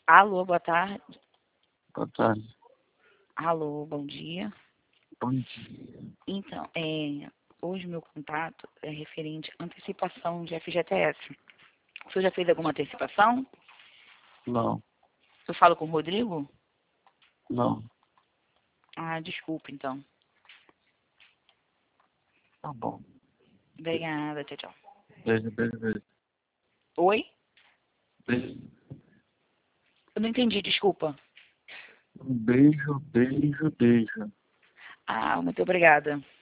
Alô, boa tarde. Boa tarde. Alô, bom dia. Bom dia. Então, hoje meu contato é referente à antecipação de FGTS. O senhor já fez alguma antecipação? Não, Eu falo com o Rodrigo? não. Ah, desculpa, então. Tá bom. Obrigada, tchau, tchau. Beijo, beijo, beijo. Oi? Beijo. Eu não entendi, desculpa. Um beijo, beijo, beijo. Ah, muito obrigada.